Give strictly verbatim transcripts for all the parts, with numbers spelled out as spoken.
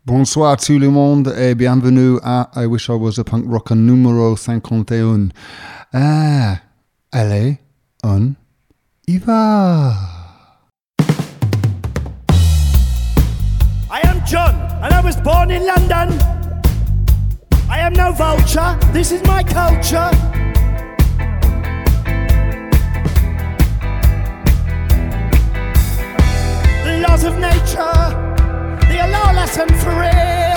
Bonsoir tout le monde et bienvenue à I Wish I Was a Punk Rocker numéro cinquante et un. Ah, allez, on y va. I am John and I was born in London. I am no vulture, this is my culture. The laws of nature, they are lawless and free.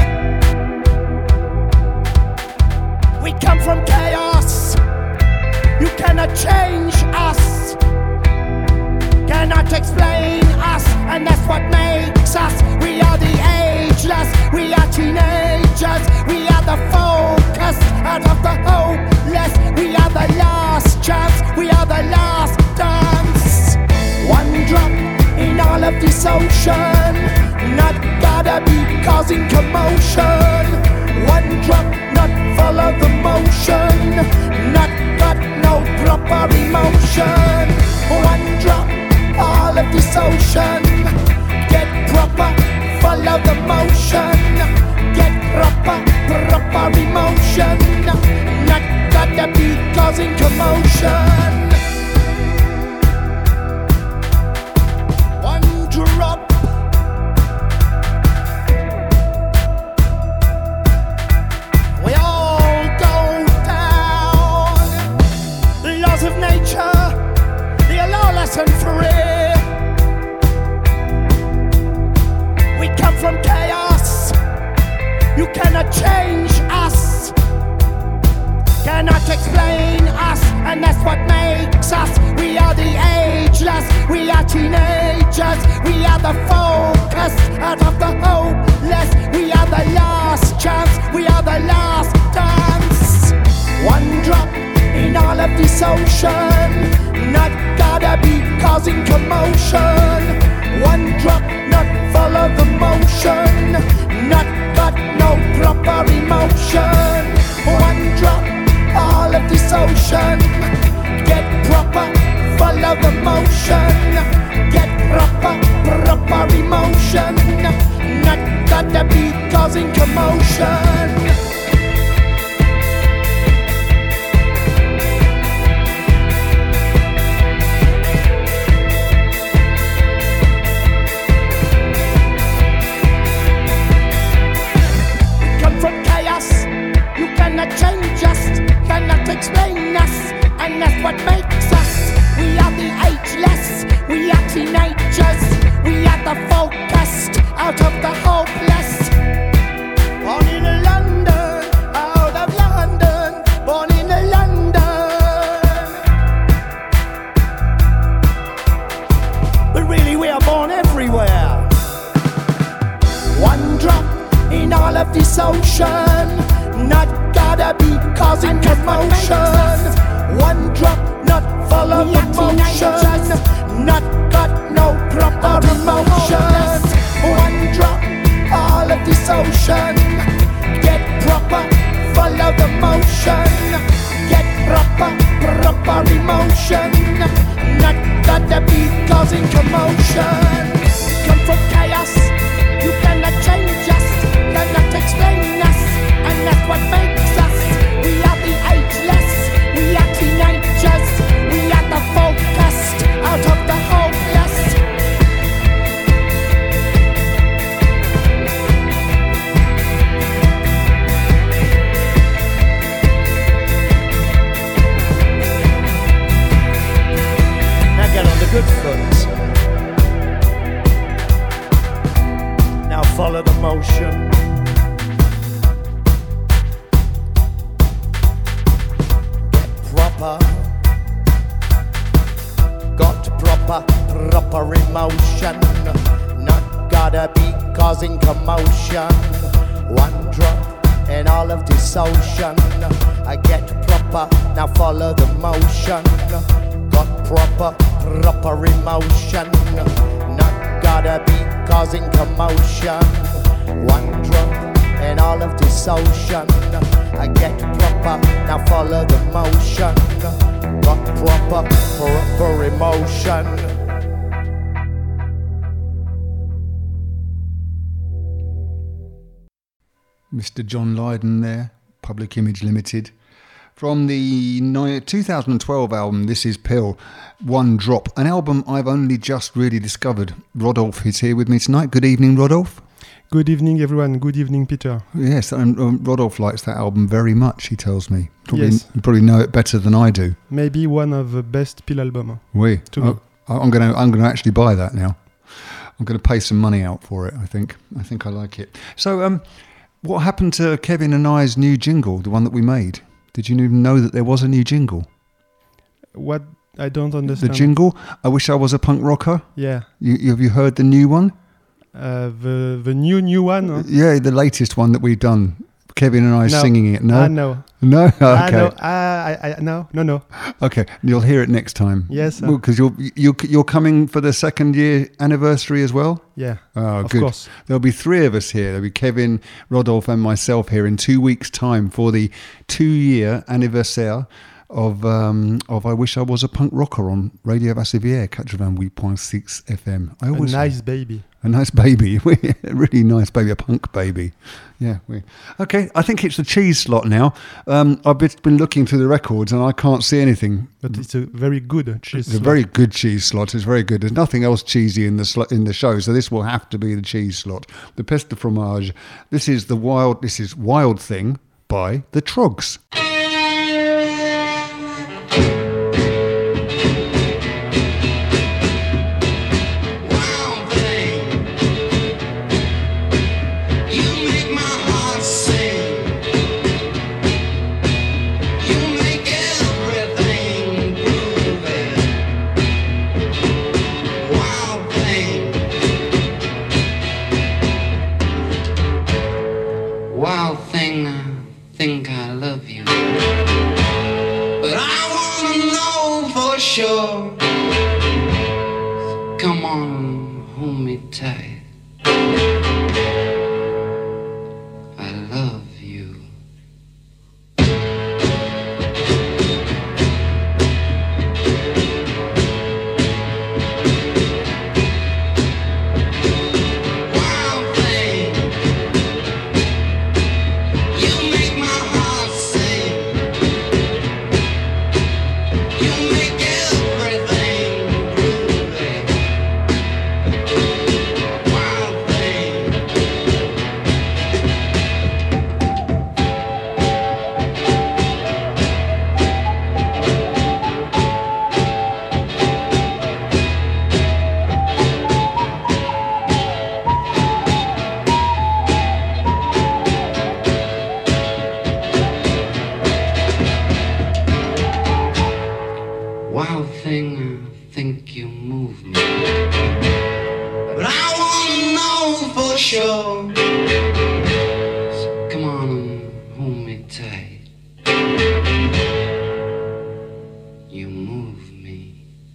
We come from chaos, you cannot change us, cannot explain us, and that's what makes us. We are the ageless, we are teenagers, we are the focus out of the hopeless, we are the last chance, we are the last dance. One drop in all of this ocean, not gotta be causing commotion. One drop, not follow the motion, not got no proper emotion. One drop, all of this ocean, get proper, follow the motion, get proper, proper emotion, not gotta be causing commotion. One drop, we all go down. The laws of nature, they are lawless and free. We come from chaos, you cannot change us, cannot explain us, and that's what makes us. We are the ageless, we are teenagers, we are the focus out of the hopeless, we are the last chance, we are the last dance. One drop in all of this ocean, not gotta be causing commotion. One drop, not follow the motion, not got no proper emotion. One drop, all of this ocean, get proper, follow the motion, get proper, proper emotion, not gotta be causing commotion. Change us, cannot explain us, and that's what makes us. We are the ageless, we are teenagers, we are the focused out of the hopeless. Born in London, out of London, born in London. But really we are born everywhere. One drop in all of this ocean, not gotta be causing commotion. One drop, not follow the motion, not got no proper emotion. One drop, all of this ocean, get proper, follow the motion, get proper, proper emotion, not gotta be causing commotion. Come from chaos, you cannot change us, cannot explain us, and that's what makes us. We are the ageless, we are teenagers, we are the focused out of the hopeless. Now get on the good foot. Now follow the motion. Got proper, proper emotion, not gotta be causing commotion. One drop in all of this ocean, I get proper, now follow the motion. Got proper, proper emotion, not gotta be causing commotion. One drop in all of this ocean, I get proper, now follow the motion. Got proper, proper emotion. Mister John Lydon there, Public Image Limited. From the two thousand twelve album, This Is Pill, One Drop, an album I've only just really discovered. Rodolphe is here with me tonight. Good evening, Rodolphe. Good evening, everyone. Good evening, Peter. Yes, and um, Rodolphe likes that album very much, he tells me. Probably, yes. You probably know it better than I do. Maybe one of the best Pill albums. Oui. To me. I, I'm going to I'm going to actually buy that now. I'm going to pay some money out for it, I think. I think I like it. So, um, what happened to Kevin and I's new jingle, the one that we made? Did you even know that there was a new jingle? What? I don't understand. The jingle? I Wish I Was a Punk Rocker? Yeah. You, you, have you heard the new one? Uh, the the new new one? Huh? Yeah, the latest one that we've done. Kevin and I no. singing it. No? Ah, no. No? Okay. Ah, no. Ah, I, I, no, no, no. Okay, you'll hear it next time. Yes. Because well, you're, you're, you're coming for the second year anniversary as well? Yeah, oh, of good. course. There'll be three of us here. There'll be Kevin, Rodolphe and myself here in two weeks' time for the two-year anniversaire of um, of I Wish I Was a Punk Rocker on Radio Vassivière, quatre-vingt-huit point six F M. I always a nice say, baby. A nice baby. A really nice baby, a punk baby. Yeah. We, okay, I think it's the cheese slot now. Um, I've been looking through the records and I can't see anything. But it's a very good cheese It's slot. a very good cheese slot. It's very good. There's nothing else cheesy in the sl- in the show, so this will have to be the cheese slot. The Peste de Fromage. This is the wild. This is Wild Thing by the Trogs. Wild thing, I think I love you, but I wanna know for sure. Come on, hold me tight. I love you. Wild thing, I think you move me, but I wanna know for sure. So come on and hold me tight. You move me.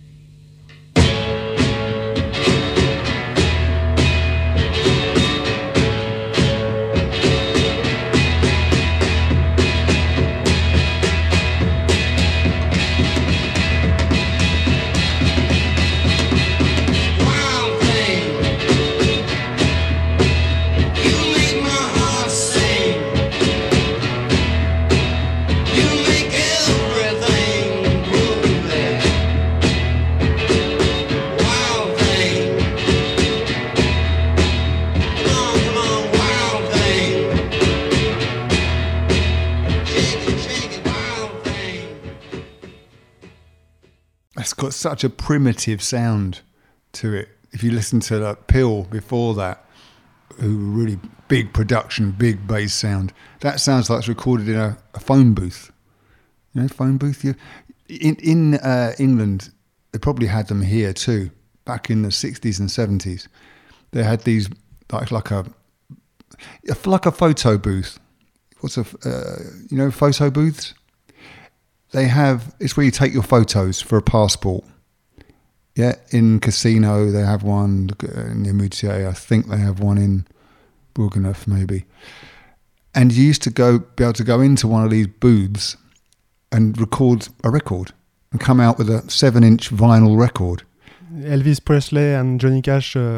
It's got such a primitive sound to it. If you listen to like Pill before that, who were really big production, big bass sound, that sounds like it's recorded in a, a phone booth. You know, phone booth. You in in uh, England, they probably had them here too. Back in the sixties and seventies, they had these like like a, a like a photo booth. What's a uh, you know photo booths? They have, it's where you take your photos for a passport. Yeah, in Casino they have one, in Moutier, I think they have one in Bourgneuf maybe. And you used to go be able to go into one of these booths and record a record and come out with a seven-inch vinyl record. Elvis Presley and Johnny Cash uh,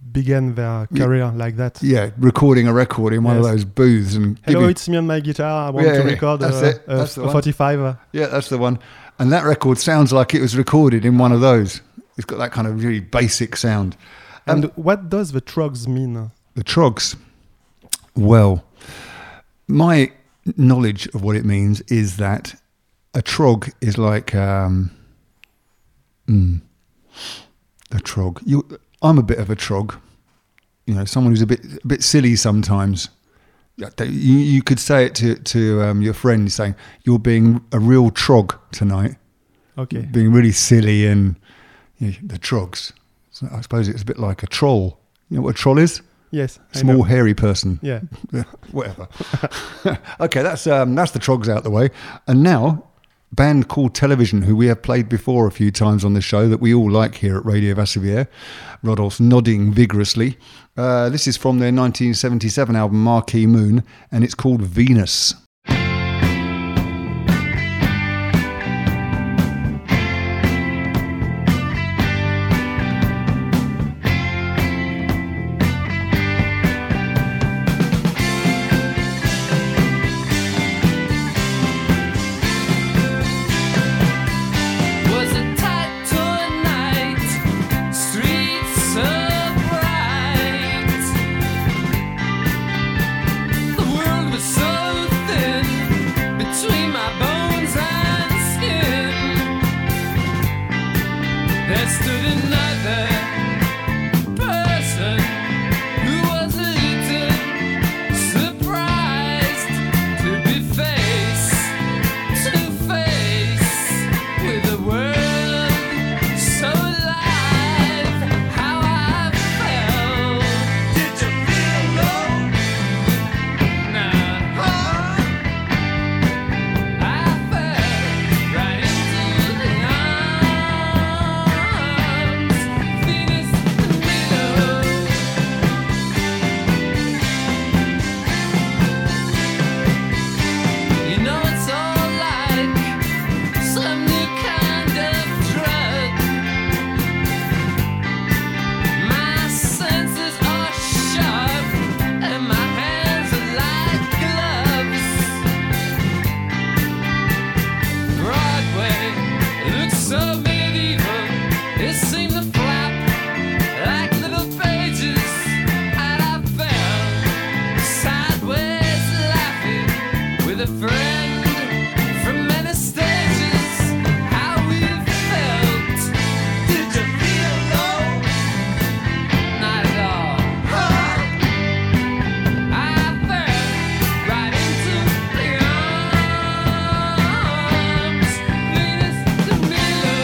began their Yeah. career like that. Yeah, recording a record in one of Yes. those booths and Hello, giving- it's me and my guitar. I want Yeah, to yeah, record that's uh, it. a, That's the a one. forty-five. Uh, yeah, that's the one. And that record sounds like it was recorded in one of those. It's got that kind of really basic sound. and Um, what does the Trogs mean? The Trogs. Well, my knowledge of what it means is that a Trog is like um, mm, a Trog. You, I'm a bit of a Trog. You know, someone who's a bit a bit silly sometimes. Yeah, they- You, you could say it to to um, your friend, saying you're being a real Trog tonight, Okay. being really silly and you know, the Trogs. So I suppose it's a bit like a troll. You know what a troll is? Yes. I Small, know. hairy person. Yeah. Yeah, whatever. Okay, that's um, that's the Trogs out the way. And now, a band called Television, who we have played before a few times on the show that we all like here at Radio Vassivier. Rodolph's nodding vigorously. Uh, this is from their nineteen seventy-seven album Marquee Moon, and it's called Venus. Was a tight night, streets so bright. The world was so thin between my bones and skin. There stood another person who was a little surprised to be face to face with a world so alive. How I felt. Did you feel low? Nah. I fell right into the arms. Venus and Milo. You know it's all like some new kind of drug. My senses are sharp and my hands are like gloves. Broadway looks so medieval. It seemed to flap like little pages, and I fell sideways laughing with a friend from many stages. How we felt. Did you feel low? Not at all. I fell right into the arms. Venus to Milo.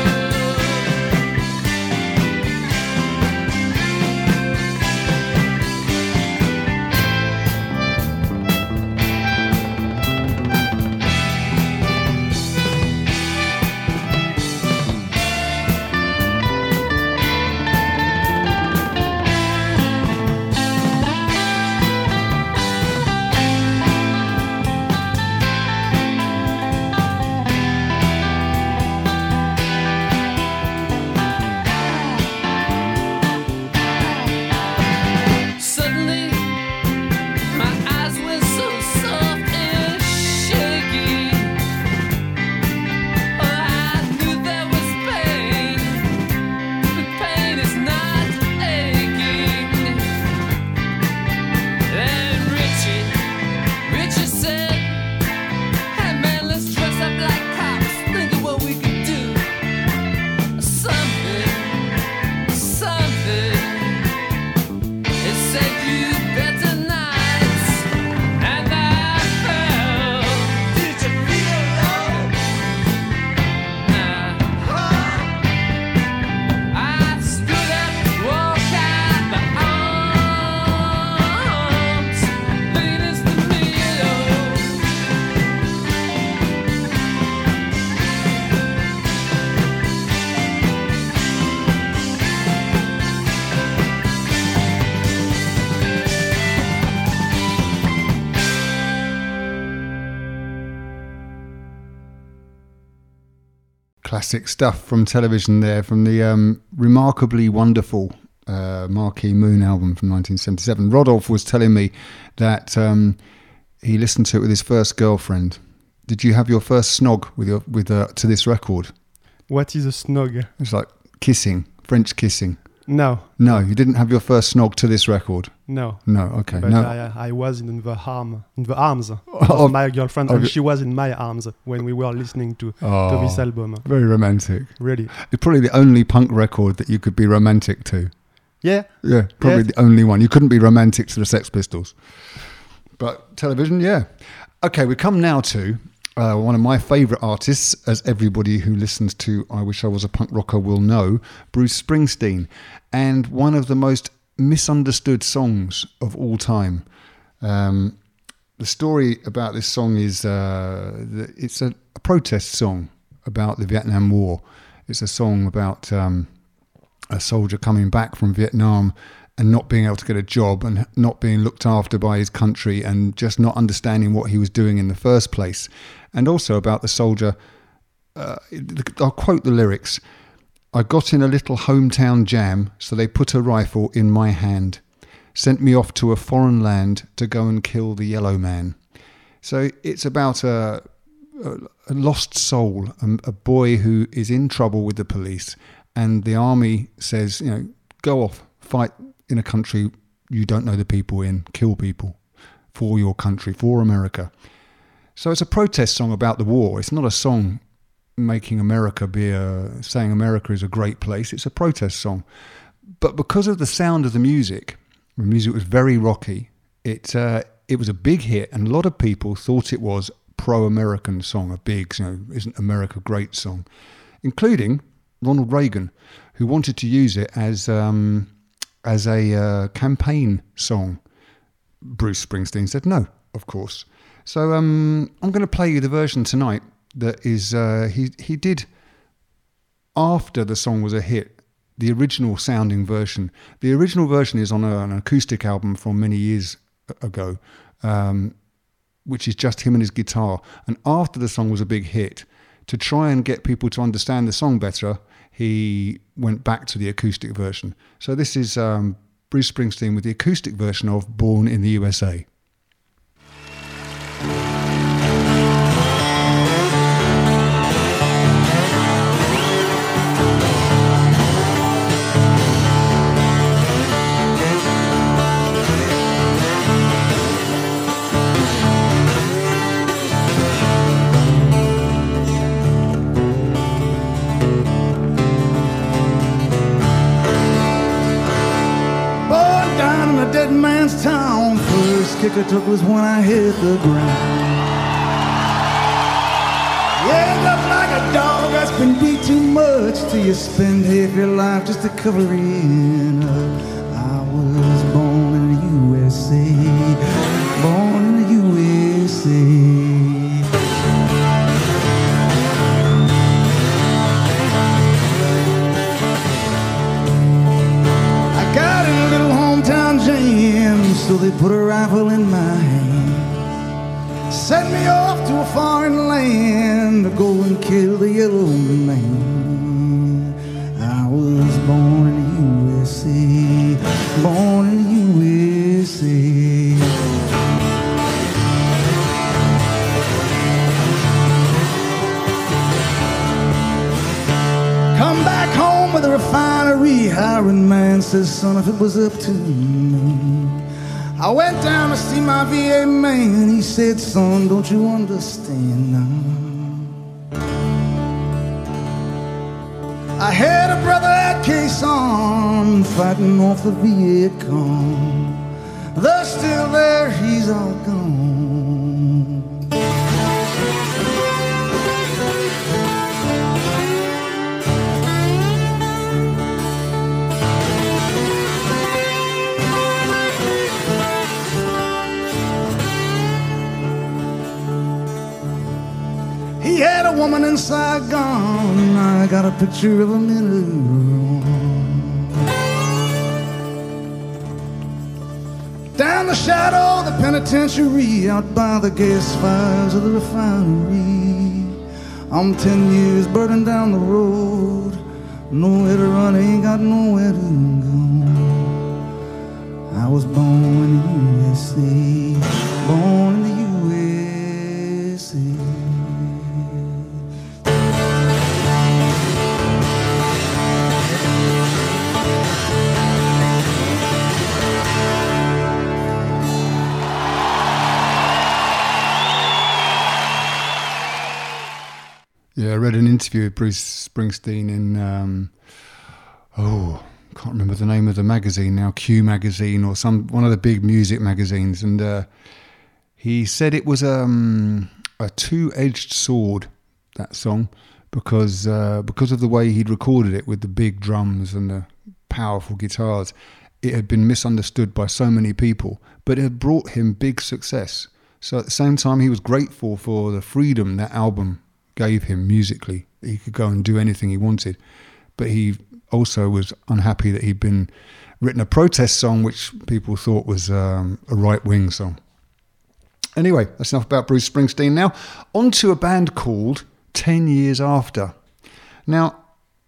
Suddenly, my eyes were so soft and shaky. Oh, I knew there was pain, but pain is not aching. Then Richie, Richie said, "Hey man, let's dress up like cops. Think of what we could do. Something, something." It said you better not, and I fell. Did you feel low? Nah. I stood up, walked out the arms. Venus to Milo. Classic stuff from Television there, from the um, remarkably wonderful uh, Marquee Moon album from nineteen seventy-seven. Rodolphe was telling me that um, he listened to it with his first girlfriend. Did you have your first snog with your with uh, to this record? What is a snog? It's like kissing, French kissing. No, No, you didn't have your first snog to this record. no. No, okay, But no. I, I was in the arm, in the arms of Of- my girlfriend, of and your- she was in my arms when we were listening to, to Oh. this album. Very romantic. Really? It's probably the only punk record that you could be romantic to. Yeah. Yeah, probably Yes. the only one. You couldn't be romantic to the Sex Pistols. But television, yeah. Okay, we come now to uh, one of my favourite artists, as everybody who listens to I Wish I Was a Punk Rocker will know, Bruce Springsteen. And one of the most misunderstood songs of all time. Um, the story about this song is uh, that it's a, a protest song about the Vietnam War. It's a song about um, a soldier coming back from Vietnam and not being able to get a job and not being looked after by his country and just not understanding what he was doing in the first place. And also about the soldier, uh, I'll quote the lyrics, "I got in a little hometown jam, so they put a rifle in my hand, sent me off to a foreign land to go and kill the yellow man." So it's about a, a, a lost soul, a, a boy who is in trouble with the police, and the army says, you know, go off, fight in a country you don't know the people in, kill people for your country, for America. So it's a protest song about the war. It's not a song making America be a, saying America is a great place. It's a protest song. But because of the sound of the music, the music was very rocky, it uh, it was a big hit, and a lot of people thought it was pro-American song, a big, you know, isn't America great song, including Ronald Reagan, who wanted to use it as um, as a uh, campaign song. Bruce Springsteen said no, of course. So um, I'm going to play you the version tonight that is uh, he he did after the song was a hit, the original sounding version. The original version is on a, an acoustic album from many years ago, um, which is just him and his guitar. And after the song was a big hit, to try and get people to understand the song better, he went back to the acoustic version. So this is um, Bruce Springsteen with the acoustic version of Born in the U S A. Dead man's town. First kick I took was when I hit the ground. You end up like a dog that's been beat too much till you spend half your life just to cover it up. I was born in the U S A, born in the U S A. So they put a rifle in my hand, sent me off to a foreign land to go and kill the yellow man. I was born in the U S A, born in the U S A. Come back home with a refinery, hiring man says, son, if it was up to me, I went down to see my V A man. He said, son, don't you understand now? I had a brother at Quezon fighting off the Viet Cong. They're still there, he's all gone. He had a woman in Saigon. I got a picture of him in a room. Down the shadow of the penitentiary, out by the gas fires of the refinery, I'm ten years burning down the road. Nowhere to run, ain't got nowhere to go. I was born in the U S A, born in the U S A. Yeah, I read an interview with Bruce Springsteen in, um, oh, can't remember the name of the magazine now, Q magazine or some one of the big music magazines, and uh, he said it was um, a two-edged sword, that song, because uh, because of the way he'd recorded it with the big drums and the powerful guitars. It had been misunderstood by so many people, but it had brought him big success. So at the same time, he was grateful for the freedom that album gave him musically. He could go and do anything he wanted, but he also was unhappy that he'd been written a protest song which people thought was um, a right-wing song. Anyway, that's enough about Bruce Springsteen. Now on to a band called Ten Years After. Now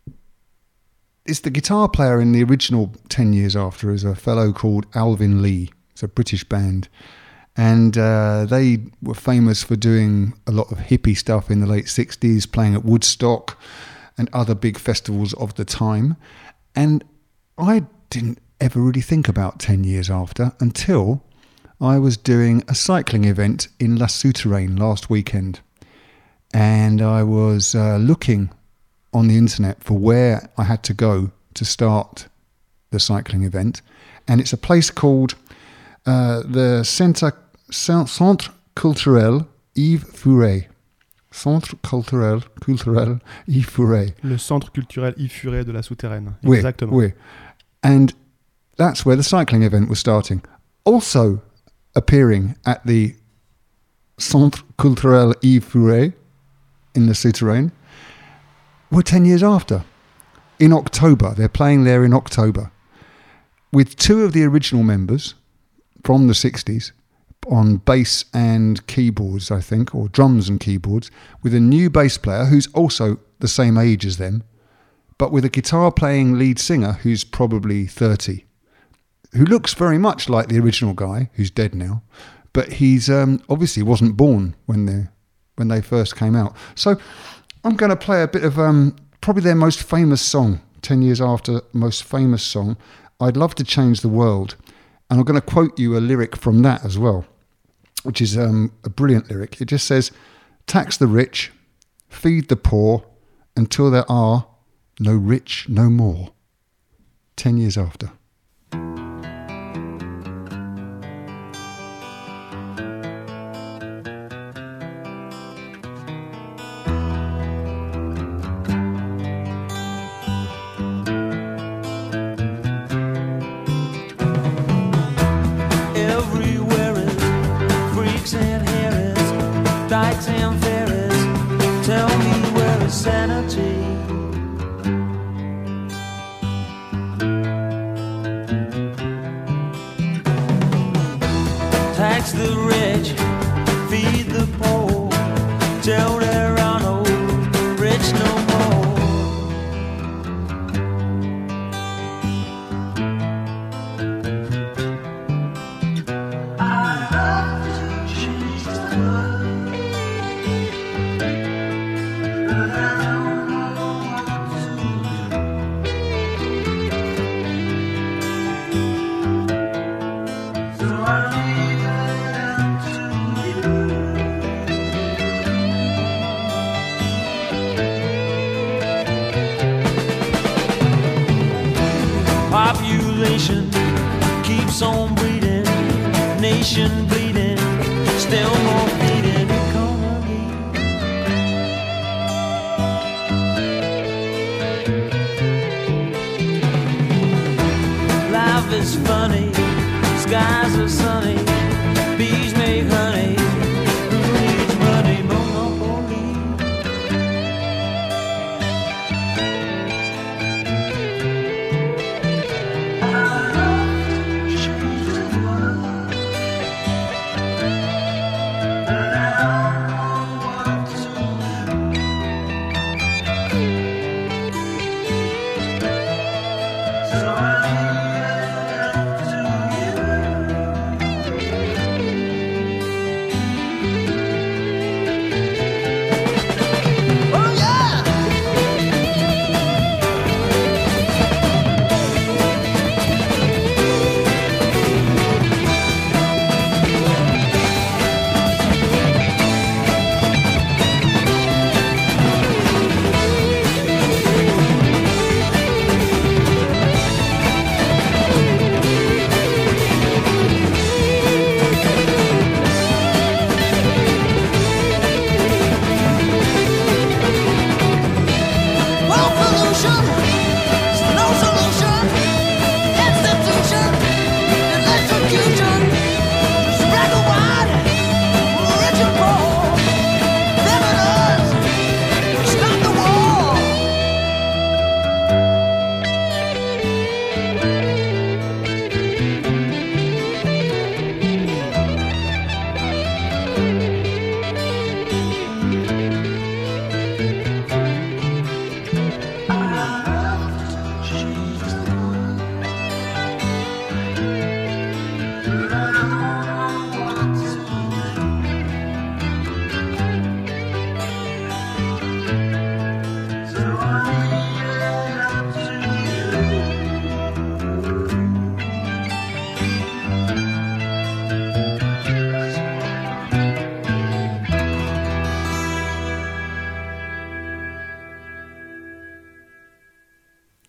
it's the guitar player in the original Ten Years After is a fellow called Alvin Lee. It's a British band. And uh, they were famous for doing a lot of hippie stuff in the late sixties, playing at Woodstock and other big festivals of the time. And I didn't ever really think about Ten Years After until I was doing a cycling event in La Souterraine last weekend. And I was uh, looking on the internet for where I had to go to start the cycling event. And it's a place called uh, the Centre Centre Culturel Yves Furet. Centre Culturel, Culturel Yves Furet. Le Centre Culturel Yves Furet de la Souterraine. Oui, Exactement. oui. And that's where the cycling event was starting. Also appearing at the Centre Culturel Yves Furet in the Souterraine were Ten Years After. In October. They're playing there in October. With two of the original members from the sixties on bass and keyboards, I think, or drums and keyboards, with a new bass player who's also the same age as them, but with a guitar playing lead singer who's probably thirty, who looks very much like the original guy, who's dead now, but he's um, obviously wasn't born when they when they first came out. So I'm going to play a bit of um, probably their most famous song, Ten Years After, most famous song, I'd Love to Change the World. And I'm going to quote you a lyric from that as well, which is um, a brilliant lyric. It just says, tax the rich, feed the poor, until there are no rich no more. Ten years after. Tax the rich, feed the poor, till there are no rich no more. I love to change the world, but I don't know what to do. So I population keeps on breeding, nation bleeding, still more bleeding economy. Life is funny, skies are sunny, bees make honey, who needs money? Monopoly. So I leave it up to you.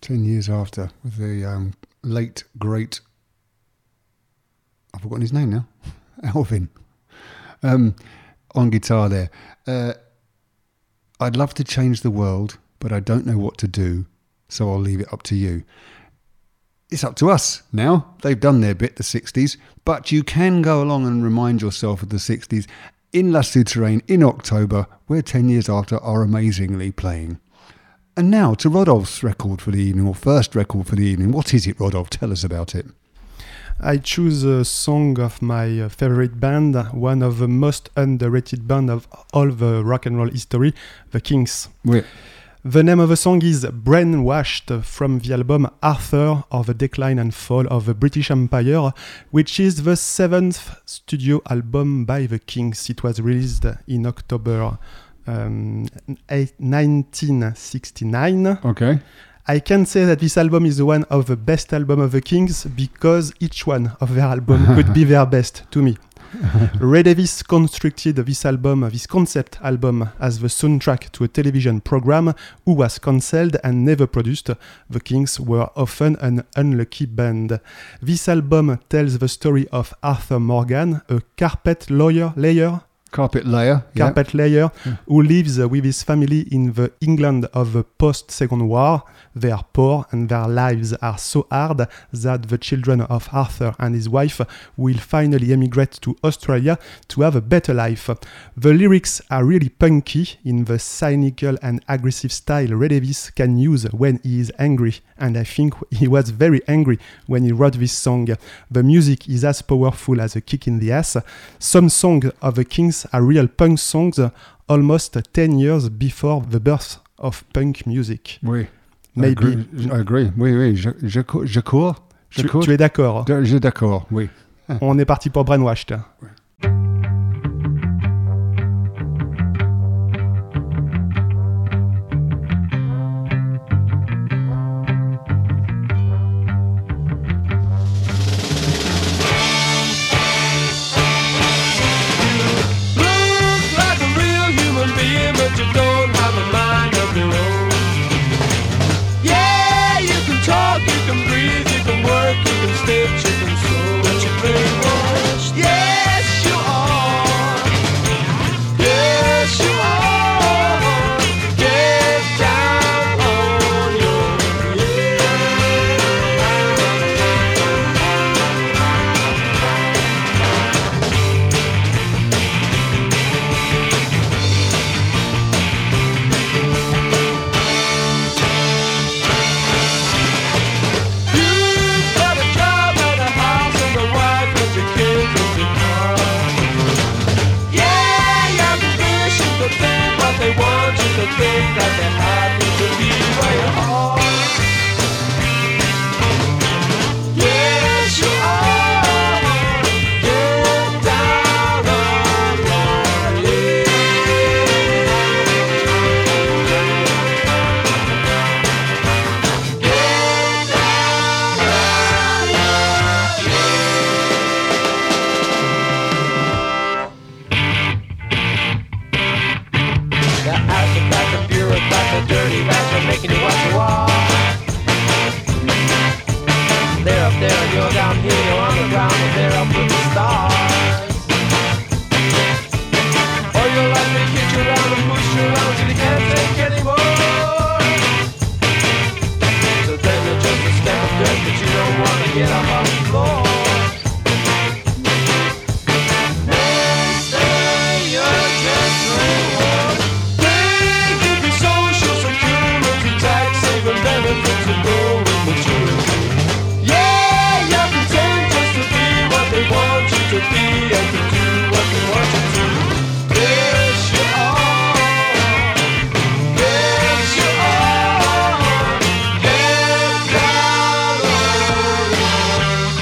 ten years after, with the um, late, great, I've forgotten his name now, Alvin, um, on guitar there. Uh, I'd love to change the world, but I don't know what to do, so I'll leave it up to you. It's up to us now. They've done their bit, the sixties, but you can go along and remind yourself of the sixties in La Souterraine in October, where ten years after are amazingly playing. And now to Rodolph's record for the evening, or first record for the evening. What is it, Rodolph? Tell us about it. I choose a song of my uh, favorite band, one of the most underrated band of all the rock and roll history, the Kings. Oui. The name of the song is Brainwashed, from the album Arthur, or the Decline and Fall of the British Empire, which is the seventh studio album by the Kings. It was released in October um, nineteen sixty-nine. Okay. I can say that this album is one of the best albums of the Kings because each one of their albums could be their best to me. Ray Davies constructed this album, this concept album, as the soundtrack to a television program who was cancelled and never produced. The Kings were often an unlucky band. This album tells the story of Arthur Morgan, a carpet lawyer, layer, Carpet layer. carpet yeah. layer who lives with his family in the England of the post-Second War. They are poor and their lives are so hard that the children of Arthur and his wife will finally emigrate to Australia to have a better life. The lyrics are really punky in the cynical and aggressive style Ray Davies can use when he is angry, and I think he was very angry when he wrote this song. The music is as powerful as a kick in the ass. Some songs of the Kings are real punk songs, almost ten years before the birth of punk music. Oui. Maybe. I agree. I agree. Oui, oui. Je, je, je cours. Je Tu, cours. tu es d'accord? Je, je d'accord, oui. On est parti pour Brainwashed. Look like a real human being, but you don't have a mind of your own. Yeah, you can talk, you can breathe, you can work, you can stitch, you can sew, but you're brainwashed. Yes, you are. Yes, you are. Get down on your knees. You've got a job and a house and a wife and your kids and your car. Yeah, you're ambitious to think what they want you to think, that they're happy to be where you are. Yes, you are. Get down on your knees. Get down on your knees. The aristocrats, the bureaucrats, the dirty rats are making you what you are. They're up there and you're down here, you're on the ground and they're up with the stars. Or you'll let me kick you around and push you around till you can't take anymore. So then you're just a step of dirt, but you don't want to get up off the floor. They say you're just brainwashed. They give you social security, tax saving benefits and golden maturity. Yeah, you're content just to be what they want you to be and to do what they want you to. Yes, you are. Yes, you are. Get down on your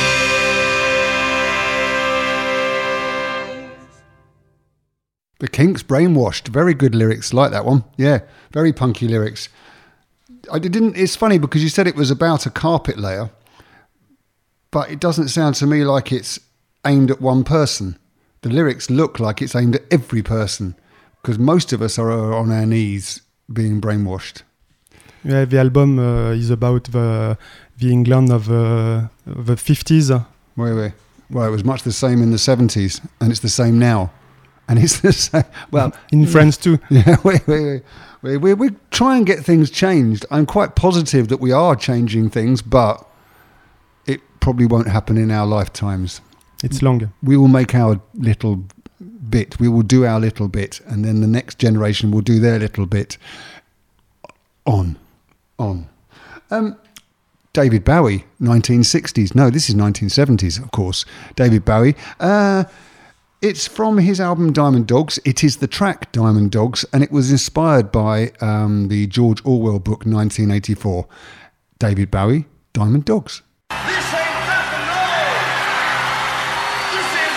knees. The Kinks, Brainwashed. Very good lyrics. Like that one. Yeah. Very punky lyrics. I didn't. It's funny because you said it was about a carpet layer, but it doesn't sound to me like it's aimed at one person. The lyrics look like it's aimed at every person because most of us are on our knees being brainwashed. Yeah, the album uh, is about the the England of uh, the fifties. Wait, wait. Well, it was much the same in the seventies, and it's the same now. And it's the same. Well, in France too. Yeah, wait, wait, wait. We, we, we try and get things changed. I'm quite positive that we are changing things, but it probably won't happen in our lifetimes. It's long. We will make our little bit. We will do our little bit, and then the next generation will do their little bit. On, on. Um, David Bowie, nineteen sixties. No, this is nineteen seventies, of course. David Bowie. Uh, it's from his album Diamond Dogs. It is the track Diamond Dogs, and it was inspired by um, the George Orwell book nineteen eighty-four. David Bowie, Diamond Dogs. This ain't rock and roll. This is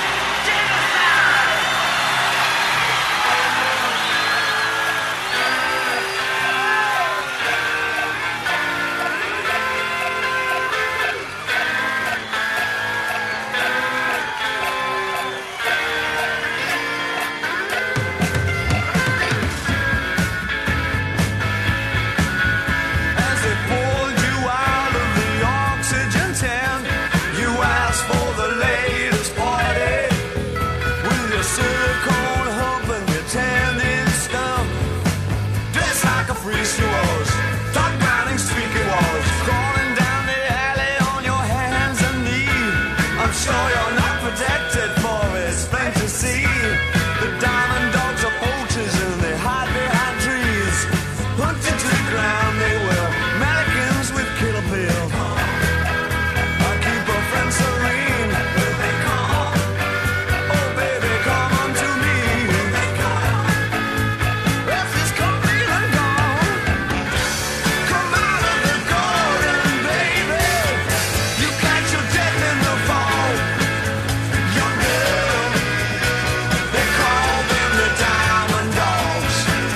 As they pulled you out of the oxygen tent, you asked for the latest party with your silicone hump and your tan-in stump. Dressed like a priest you was, talk browning streaky walls, crawling down the alley on your hands and knees. I'm sure you're not protected for it's plain to see. The diamond dogs are poachers and they hide behind trees. Hunted to the ground they will, mannequins with killer pills. I keep a friend serene. Will they come? Oh baby, come unto me. Will they come? Earth is complete and gone. Come out of the garden, baby. You catch your death in the fall. Young girl, they call them the Diamond Dogs.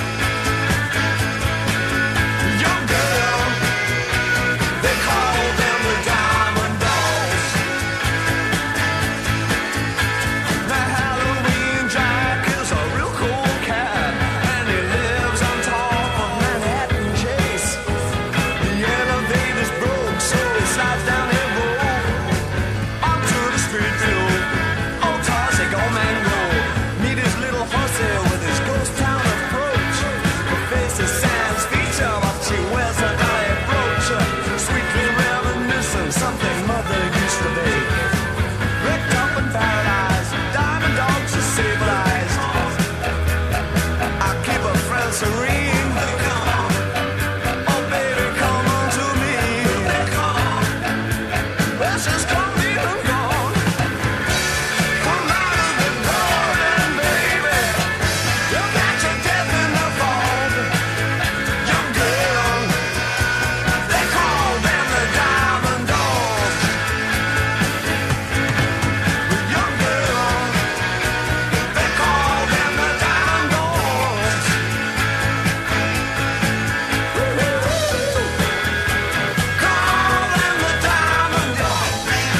Young girl, they call them the Diamond Dogs. Now Halloween Jack is a real cool cat, and he lives on top of Manhattan Chase. The elevator's broke, so he slides down the road onto the street view. Oh, toxic old man go. Meet his little hussy with his ghost town approach. Her face is sans feature, but she wears a diet brooch. Sweetly reminiscent, something mother used to be. Wrecked up in paradise, diamond dogs are civilized. I keep a friend serene. Oh baby, come on to me. Well, she's coming and gone. Come out of the garden, baby. You got your death in the fog. Young girl, they call them the Diamond Dogs. Young girl, they call them the Diamond Dogs. Call them the Diamond Dogs.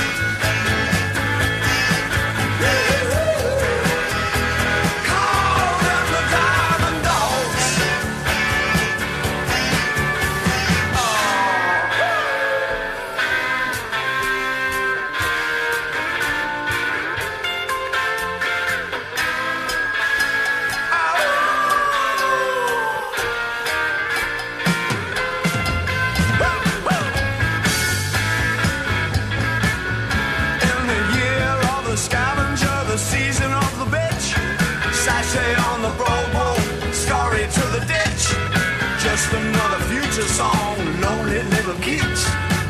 Call them the Diamond Dogs. In the year of the scavenger, the season of the bitch, sachet on the rowboat, scurry to the ditch. Just another future song, lonely little kids.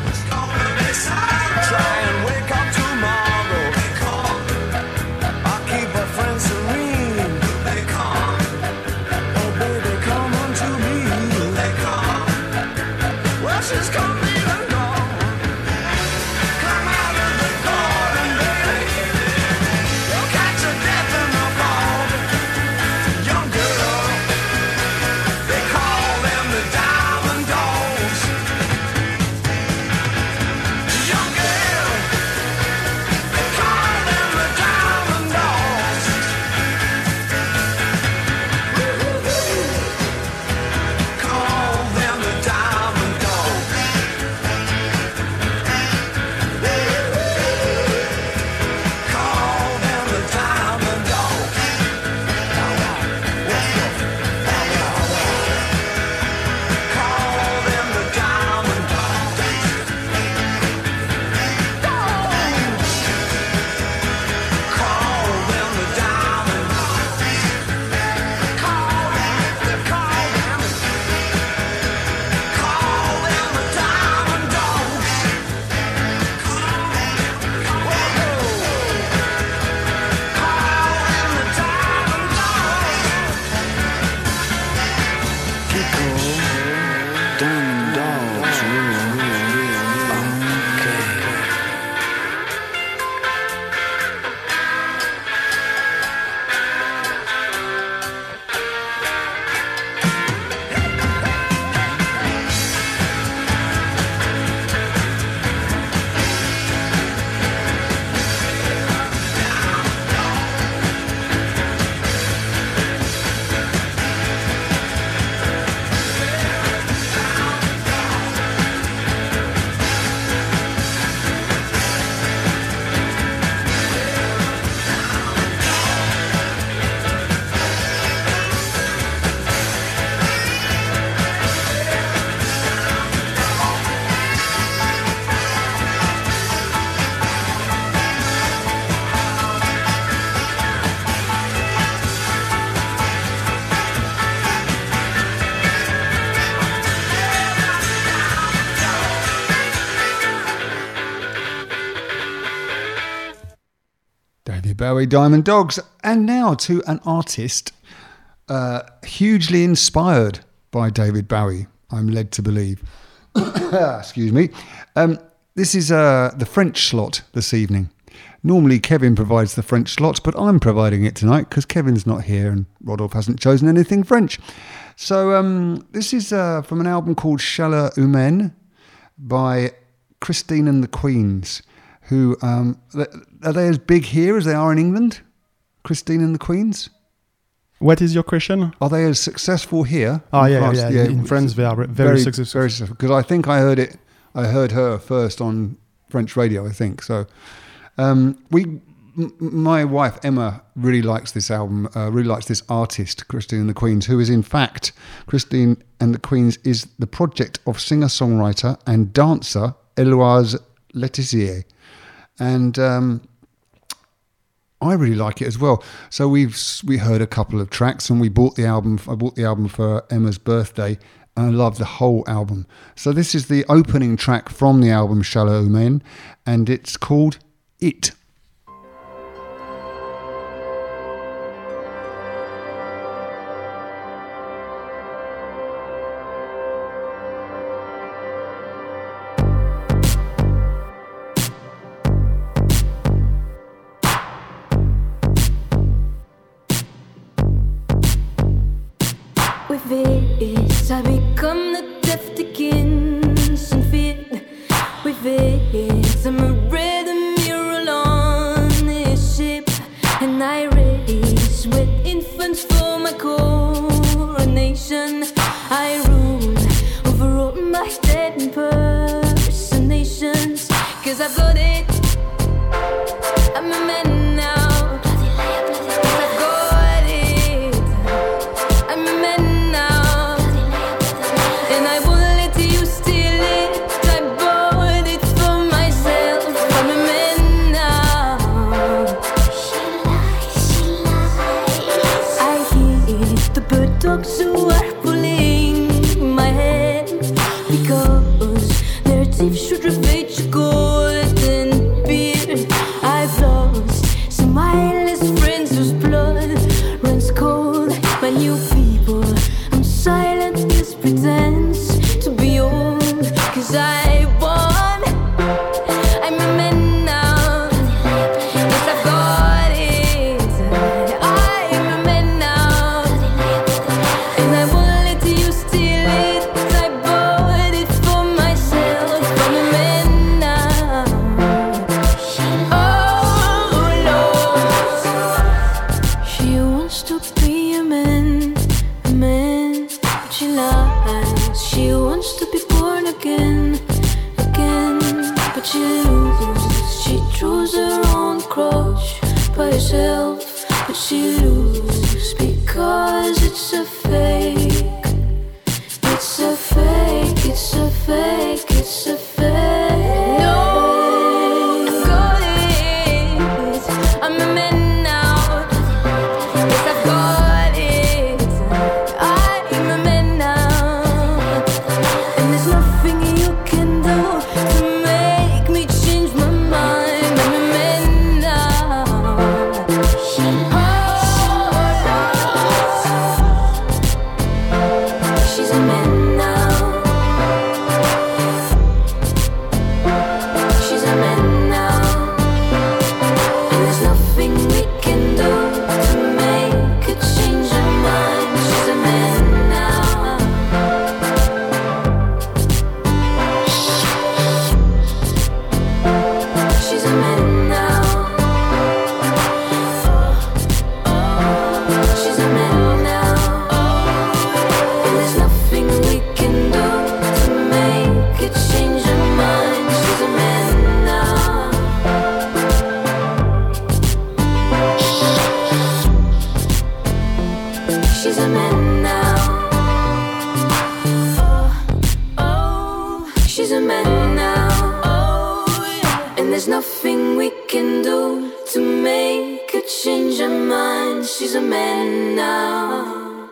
Try and wake up tomorrow. I'll keep a friend serene. Oh baby, come unto me. Well, she's coming and gone. Come out of the garden, baby. You'll catch a death in the fog. Young girl, they call them the Diamond Dogs. Bowie, Diamond Dogs. And now to an artist uh, hugely inspired by David Bowie, I'm led to believe. Excuse me. Um, this is uh, the French slot this evening. Normally Kevin provides the French slot, but I'm providing it tonight because Kevin's not here and Rodolphe hasn't chosen anything French. So um, this is uh, from an album called Chaleur Humaine by Christine and the Queens, who, um, are they as big here as they are in England? Christine and the Queens? What is your question? Are they as successful here? Oh, in yeah, France? yeah, In France, they are very, very successful. Very successful. Because I think I heard it, I heard her first on French radio, I think. So um, we, m- my wife, Emma, really likes this album, uh, really likes this artist, Christine and the Queens, who is in fact, Christine and the Queens is the project of singer-songwriter and dancer Eloise Letizier. And um, I really like it as well. So we've we heard a couple of tracks, and we bought the album. I bought the album for Emma's birthday, and I love the whole album. So this is the opening track from the album Chaleur Humaine, and it's called It. Ça become the death begins and fear with it. I'm a rhythm mural on this ship, and I race with infants for my coronation. I rule over all my dead impersonations, cause I've got it. I'm a man now. Dogs who are pulling my head because their teeth should ravage golden beard. I've lost some eyeless friends whose blood runs cold. My new people, I'm silent, this pretense to be old, cause I won. I'm a man now. Yes, I've got it. I'm a man now. And I won't let you steal it. I bought it for myself. I'm a man now. Oh Lord, she wants to be a man, a man, but she lies. She wants to be born again, again, but she loses. She chose her own cross by herself, but she loses because it's a fake. It's a fake, it's a fake, it's a fake. No, I've got it. I'm a man now. Yes, I've got it. I'm a man now. And there's nothing you can do to make me change my mind. I'm a man now. She's a man now. She's a man now. And there's nothing we can do to make her change her mind. She's a man now. She's a man now. She's a man now. And there's nothing we can do to make it change her mind. She's a man now. She's a man now. Oh, oh, she's a man now. Oh, yeah. And there's nothing we can do to make her change her mind. She's a man now.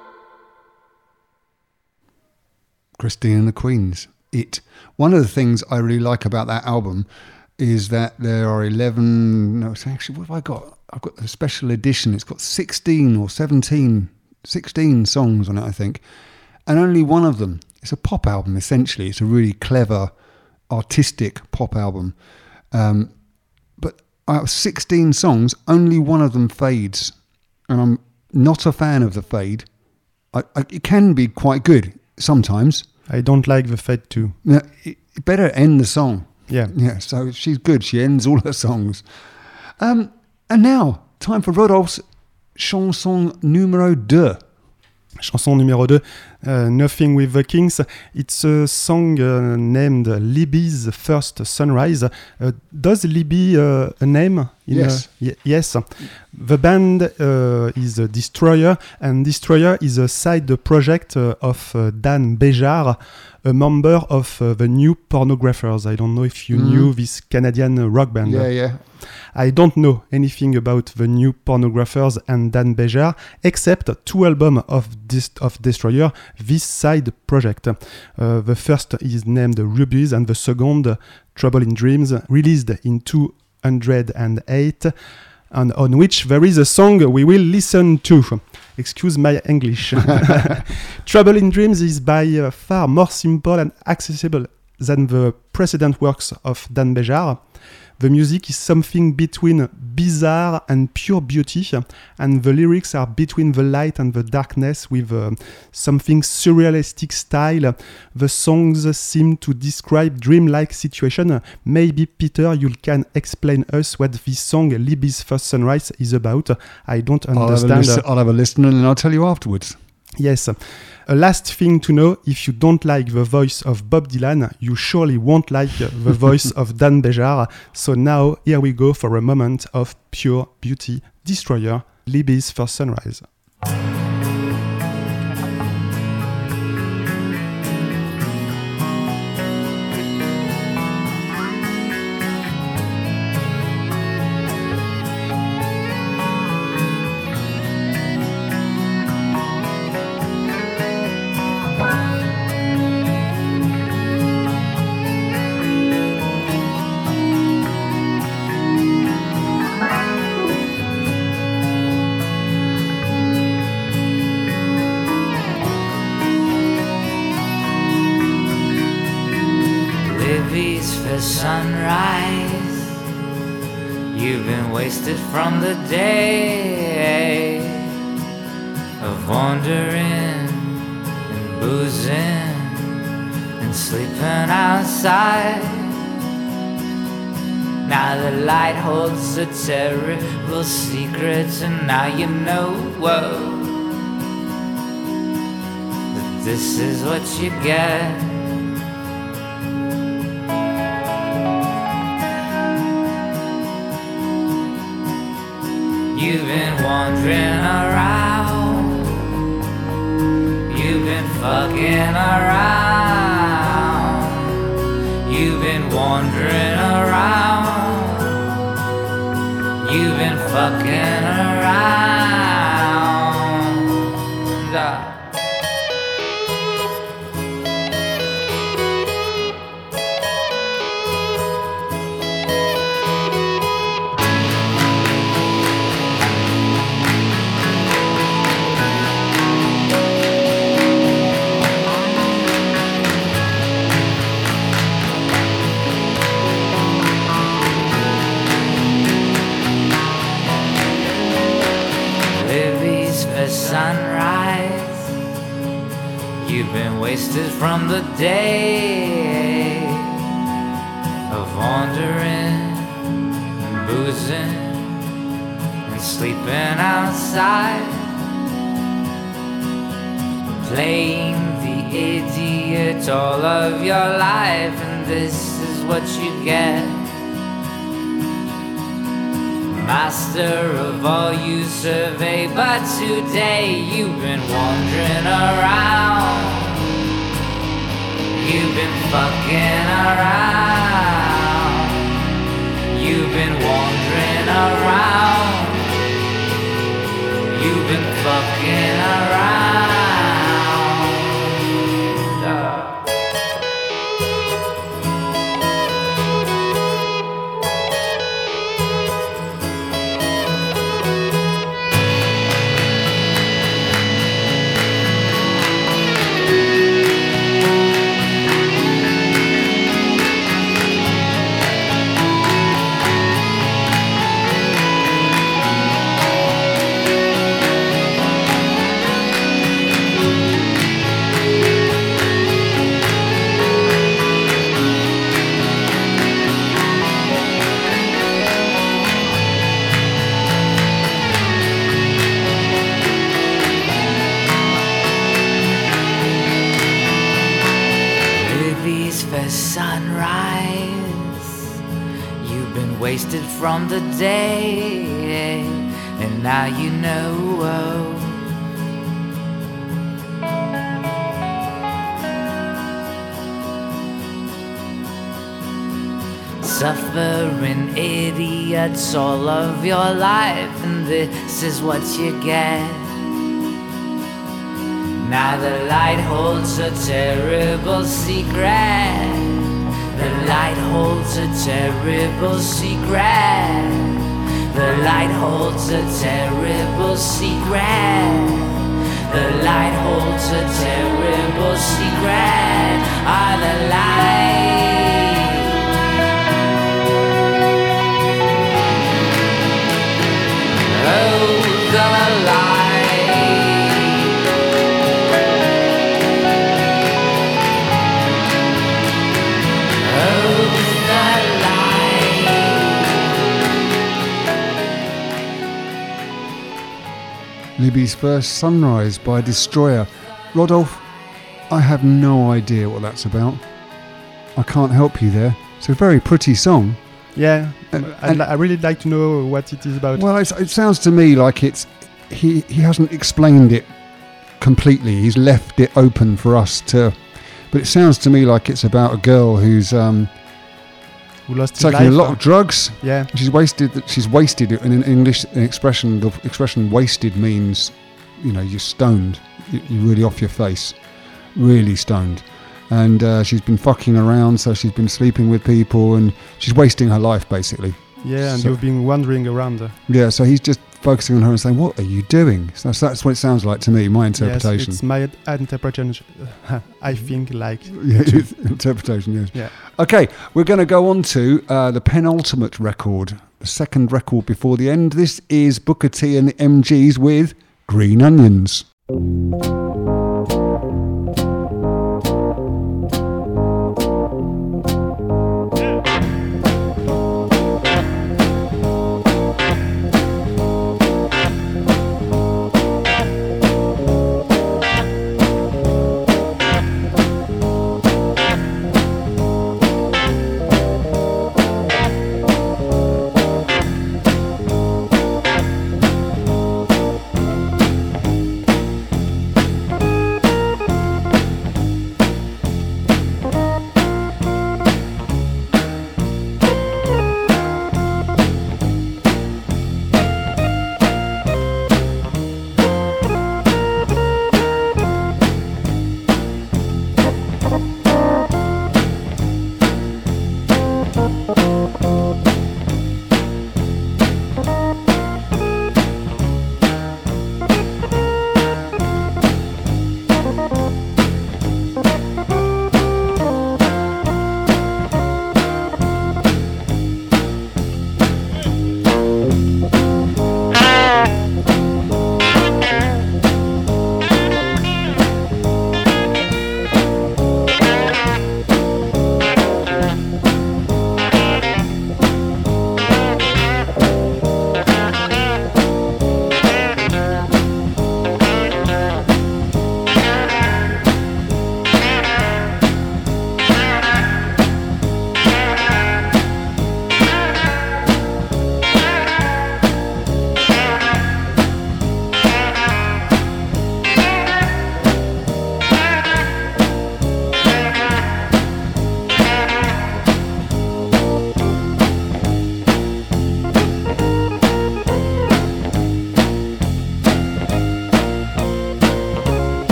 Christine and the Queens, It. One of the things I really like about that album is that there are eleven, no, it's actually, what have I got? I've got a special edition. It's got sixteen or seventeen, sixteen songs on it, I think. And only one of them, it's a pop album, essentially. It's a really clever, artistic pop album. Um, but out of sixteen songs, only one of them fades. And I'm not a fan of the fade. I, I, it can be quite good sometimes. I don't like the fade too. Now, it, it better end the song. Yeah. Yeah, so she's good. She ends all her songs. Um, and now, time for Rodolphe's chanson numéro deux. Chanson numéro deux, uh, Nothing with the Kings. It's a song uh, named Libby's First Sunrise. Uh, does Libby uh, a name? In Yes. A, y- yes. The band uh, is uh, Destroyer, and Destroyer is a side project uh, of uh, Dan Béjar, a member of uh, the New Pornographers. I don't know if you Mhm. knew this Canadian uh, rock band. Yeah, yeah. I don't know anything about the New Pornographers and Dan Béjar, except two albums of, Dis- of Destroyer, this side project. Uh, the first is named Rubies, and the second, Trouble in Dreams, released in two thousand eight, and on which there is a song we will listen to. Excuse my English. Trouble in Dreams is by uh, far more simple and accessible than the precedent works of Dan Béjar. The music is something between bizarre and pure beauty, and the lyrics are between the light and the darkness with uh, something surrealistic style. The songs seem to describe dreamlike situation. Maybe Peter, you can explain us what this song Libby's First Sunrise is about. I don't I'll have, a understand. listen, I'll have a listen and I'll tell you afterwards. Yes. A last thing to know, if you don't like the voice of Bob Dylan, you surely won't like the voice of Dan Béjar. So now, here we go for a moment of pure beauty. Destroyer, Libby's First Sunrise. Libby's first sunrise. You've been wasted from the day of wandering and boozing and sleeping outside. Now the light holds a terrible secret, and now you know whoa, that this is what you get. You've been wandering around, you've been fucking around, you've been wandering around, you've been fucking around. Uh. Sunrise. You've been wasted from the day of wandering and boozing and sleeping outside, playing the idiot all of your life, and this is what you get. Master of all you survey, but today you've been wandering around, you've been fucking around, you've been wandering around, you've been fucking around. Uh. wasted from the day, and now you know. Suffering idiots all of your life, and this is what you get. Now the light holds a terrible secret. The light holds a terrible secret. The light holds a terrible secret. The light holds a terrible secret. Ah, the light. Oh, the light. Oh, the light. Libby's first Sunrise by Destroyer. Rodolphe, I have no idea what that's about. I can't help you there. It's a very pretty song. Yeah, And- I'd and- li- I really like to know what it is about. Well, it's, it sounds to me like it's he he hasn't explained it completely. He's left it open for us to. But it sounds to me like it's about a girl who's um, Who lost his taking a life, lot uh, of drugs. Yeah, She's wasted. She's wasted it. And in English, an expression the expression wasted means, you know, you're stoned. You- You're really off your face, really stoned. And uh, she's been fucking around, so she's been sleeping with people, and she's wasting her life basically. yeah, and So- you've been wandering around. uh, Yeah, so he's just focusing on her and saying, "What are you doing?" So that's, that's what it sounds like to me. My interpretation. Yes, it's my interpretation. I think like Yeah, interpretation. Yes. yeah. Okay, we're going to go on to uh, the penultimate record, the second record before the end. This is Booker T and the M Gs with Green Onions.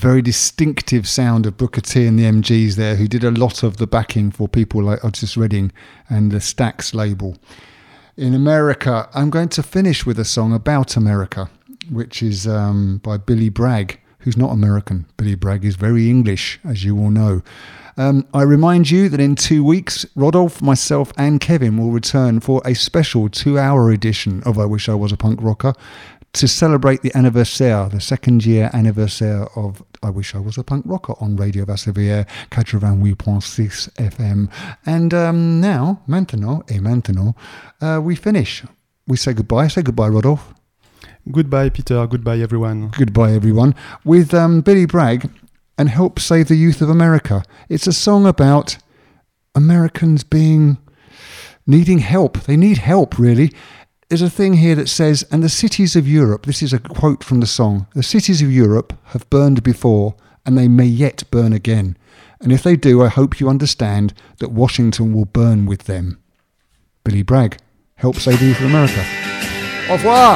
very distinctive sound of Booker T and the M Gs there, who did a lot of the backing for people like Otis Redding and the Stax label. In America, I'm going to finish with a song about America, which is um, by Billy Bragg, who's not American. Billy Bragg is very English, as you all know. Um, I remind you that in two weeks, Rodolphe, myself and Kevin will return for a special two-hour edition of I Wish I Was a Punk Rocker to celebrate the anniversaire, the second year anniversaire of I Wish I Was a Punk Rocker on Radio Vassilière eighty-huit point six F M. And um, now, maintenant, et maintenant, uh, we finish. We say goodbye. Say goodbye, Rodolphe. Goodbye, Peter. Goodbye, everyone. Goodbye, everyone. With um, Billy Bragg and Help Save the Youth of America. It's a song about Americans being, needing help. They need help, really. There's a thing here that says, and the cities of Europe, this is a quote from the song, the cities of Europe have burned before and they may yet burn again. And if they do, I hope you understand that Washington will burn with them. Billy Bragg, Help Save the Youth of America. Au revoir!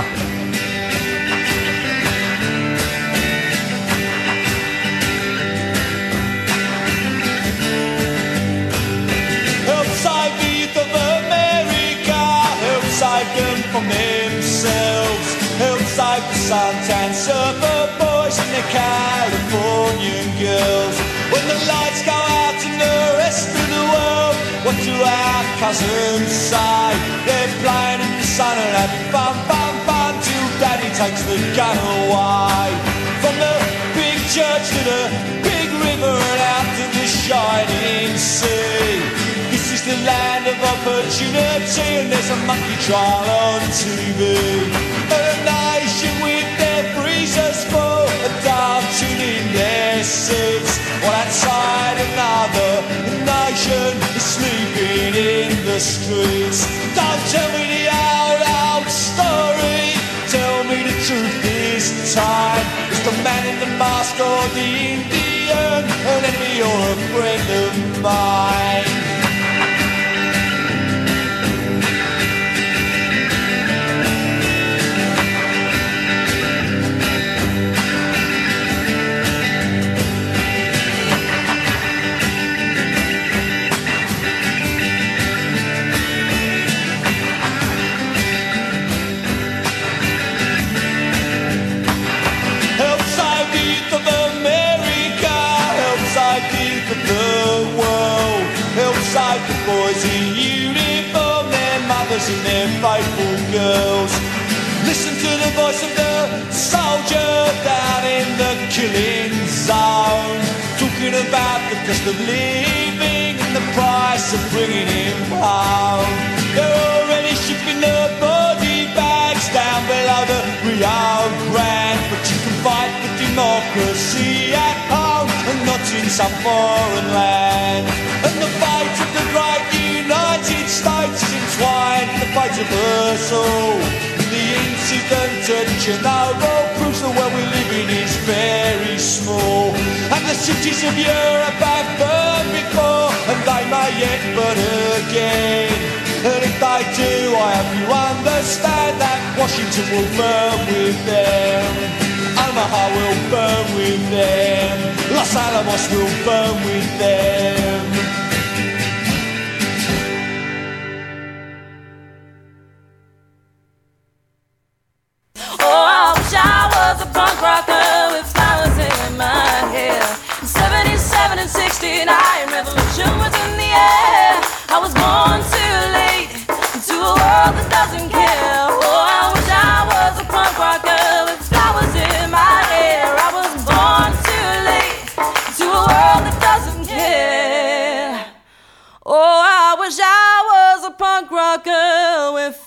From themselves, help save the suntan surfer boys and the Californian girls. When the lights go out in the rest of the world, what do our cousins say? They're playing in the sun and having fun, fun, fun till Daddy takes the gun away. From the big church to the big river and out to the shining sea. This is the land of opportunity and there's a monkey trial on T V. A nation with their freezers full of dancing in their seats, while outside another nation is sleeping in the streets. Don't tell me the old, old story, tell me the truth this time. Is the man in the mask or the Indian an enemy or a friend of mine? Save the boys in uniform, their mothers and their faithful girls. Listen to the voice of the soldier down in the killing zone, talking about the cost of living and the price of bringing him home. They're already shipping the body bags down below the Rio Grande, but you can fight for democracy at home and not in some foreign land. And the fate of the great United States is entwined in the fate of us all. The incident at Chernobyl proves the world we live in is very small. And the cities of Europe have burned before, and they may yet burn again. And if they do, I hope you understand that Washington will burn with them. Omaha will burn with them. Los Alamos will burn with them. Oh, I wish I was a punk rocker with flowers in my hair. In seventy-seven and sixty-nine, revolution was in the air. I was born too late into a world that doesn't care. Oh, I wish I was a punk rocker with flowers in my hair. I was born too late into a world that doesn't care. Oh, I wish I was a punk rocker with